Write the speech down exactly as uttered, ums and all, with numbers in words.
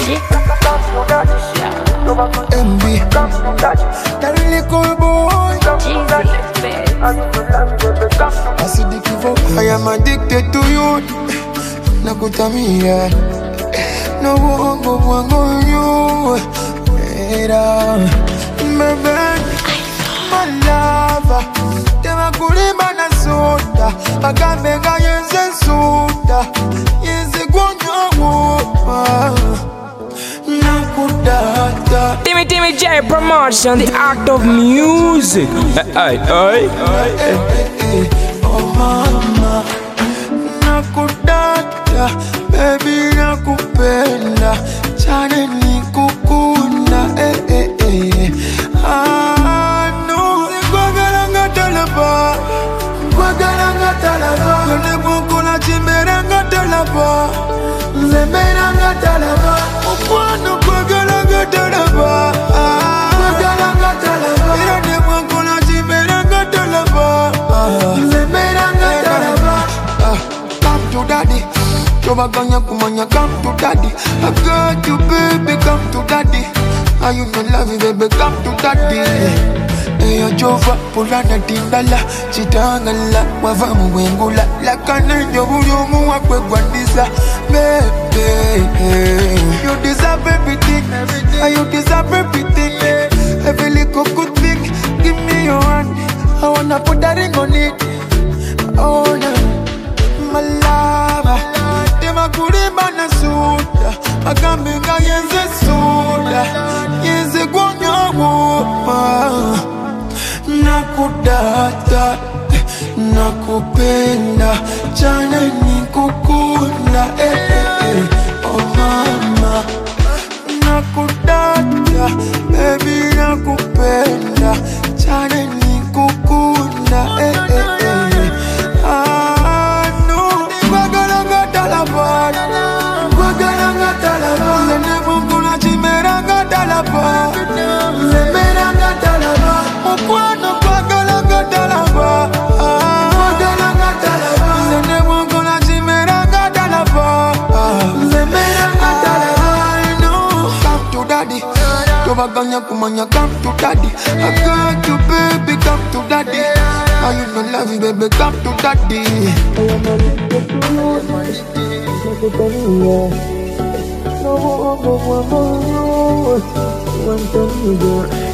M B, that really cool boy. I see the kivo. I am addicted to you. Nakutamia. No one go one go you. Era, baby, my lover. Tema kulima na soda. Agambenga yenze soda. Yenze gonyo. Timmy Timmy J Promotion, the act of music. Hey, hey, hey. Oh mama, nakudata, baby nakupenda, chane nikukunda, eh eh eh. Ah no, kwagalanga talaba, kwagalanga talaba, kone bukula chimberanga talaba, zemberanga talaba, ukwano kwagalanga talaba, kwagalanga talaba, irane bukula chimberanga talaba, zemberanga talaba. Come to daddy, Tobaganya kumanya, come to daddy. I got you, baby, come to daddy. Are you not love me, baby, come to daddy. Eyo jova, pulana tindala, chitangala, wavamu wengula, lakana njoburumu wakwe gwandisa, baby. You deserve everything, you deserve everything. Every little good thing, give me your hand. I wanna put that ring on it. Oh no, my lover. Tema kulima na soda, agambenga yenze soda, yenze gonyo. Nakudata, nakupenda, chana nikukunda, eh eh eh. Oh mama, nakudata, baby nakupenda, chana nikukunda, eh eh eh. Ah no, kwagalanga talaba, kwagalanga talaba, zene bukula chimeranga talaba, zemeranga talaba, ukwano kwagalanga talaba, kwagalanga talaba, zene bukula chimeranga talaba, zemeranga talaba. No, come to daddy, Tobaganya kumanya, come to daddy. I got you, baby, come to daddy. Are you not love me, baby, come to daddy. I am addicted to you. No, no, no, no, no, no, no, no, no, no, no,